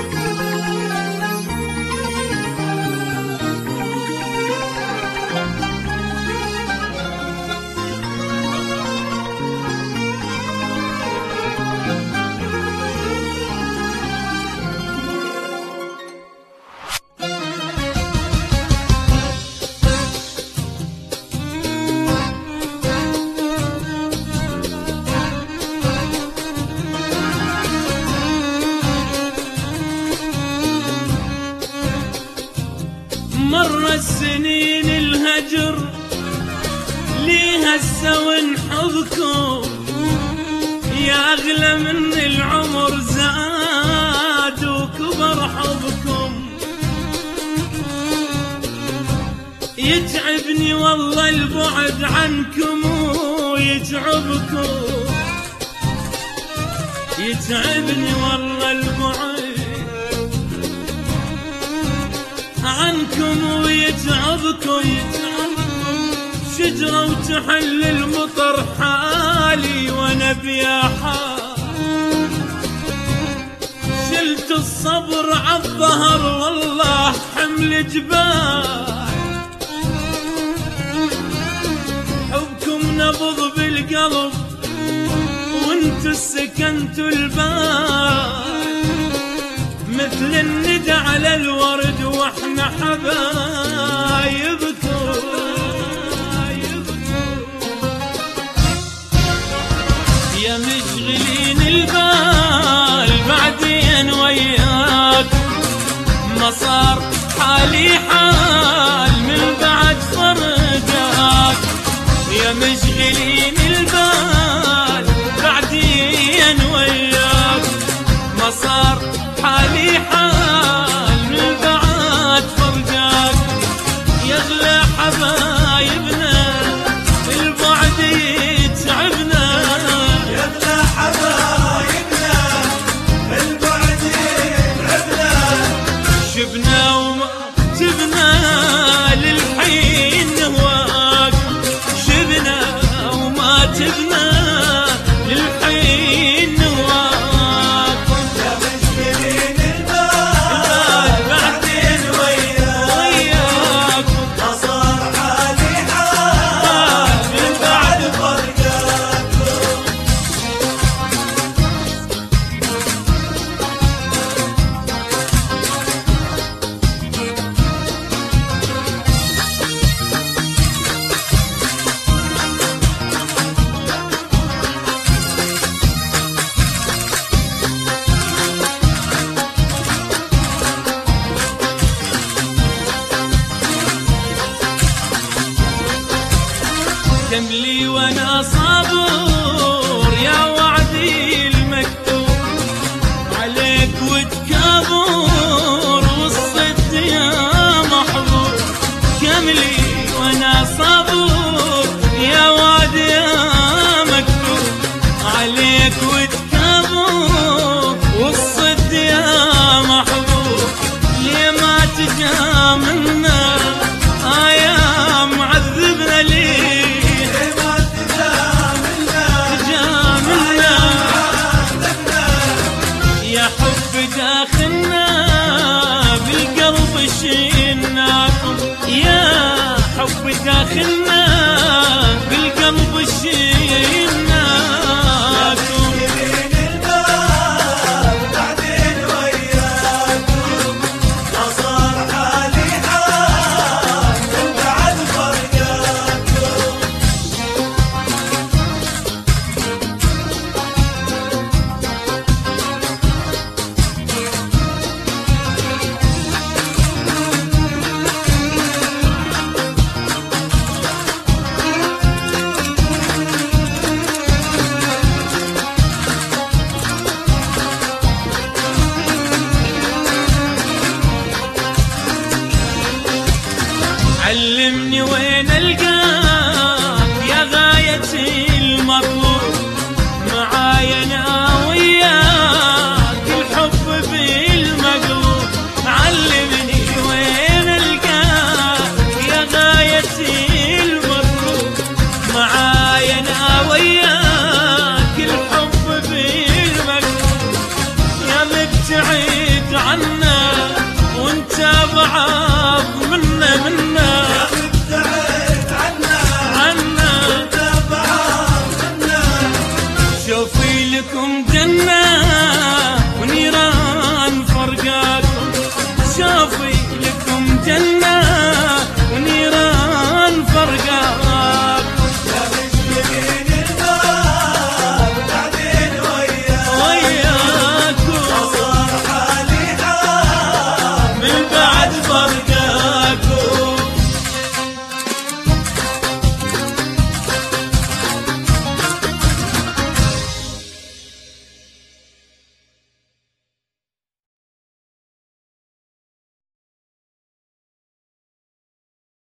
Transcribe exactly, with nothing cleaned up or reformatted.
مر السنين الهجر ليها السون حبكم يا أغلى من العمر زاد وكبر حبكم. يتعبني والله البعد عنكم ويتعبكم، يتعبني والله البعد عنكم ويتعبكم. شجرة وتحل المطر حالي وانا بيا حال، شلت الصبر عالظهر والله حمل جبال. حبكم نبض بالقلب وانتو سكنتوا البال، مثل الندى على الورد واحنا حبايبكم. يا مشغلين البال بعدين وياك، ما صار حالي حال من بعد فرقك. يا مشغلين البال بعدين وياك، ما صار حالي حال من بعد فرقك. يغلى حبايبنا البعد يتعبنا، يغلى حبايبنا البعد يتعبنا. شبنا وما تبنا للحين نهواك، شبنا وما تبنا للحين نهواك. يا مشغلين البال بعدين وياك، ما صار حالي حال من بعد فرقك. كم لي وانا صابر يا وعدي المكتوب عليك وتكابر والصد يا محظوظ. كم لي وانا صابر يا وعدي يا مكتوب عليك وتكابر والصد يا محظوظ. ليه ما تجاملنا يا معذبنا ليه؟ يا حب داخلنا بالقلب شيناكم، يا حب داخلنا بالقلب شيناكم. مشغلين البال بعدين وياكم، ما صار حالي حال من بعد فرقاكم. علمني وين القاك يا غايتي المطلوب، معايا انا وياك الحب بالمقلوب. علمني وين القاك يا غايتي المطلوب، معايا انا وياك الحب بالمقلوب. يا مبتعد عن جوفي لكم جنة